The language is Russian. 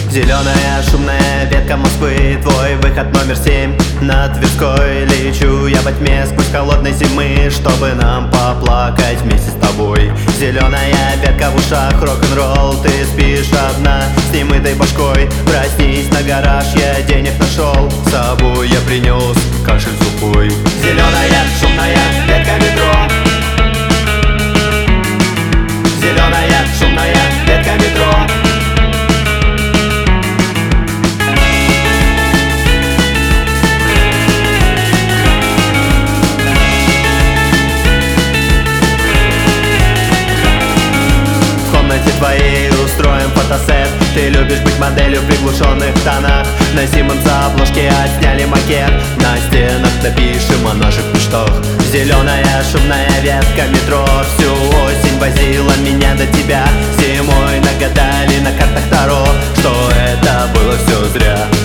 Зеленая шумная ветка Москвы, твой выход номер 7 на Тверской. Лечу я во тьме сквозь холодной зимы, чтобы нам поплакать вместе с тобой. Зеленая ветка в ушах, рок-н-ролл, ты спишь одна с немытой башкой. Проснись на гараж, я денег нашел, с собой я принес кашель сухой. Зеленая шумная ветка метро, зеленая шумная ветка метро. В комнате твоей устроим фотосет. Ты любишь быть моделью в приглушенных тонах. На Симмонс обложке отсняли макет. На стенах напишем о наших мечтах. Зеленая шумная ветка метро всю осень возила меня до тебя. Зимой нагадали на картах Таро, что это было все зря.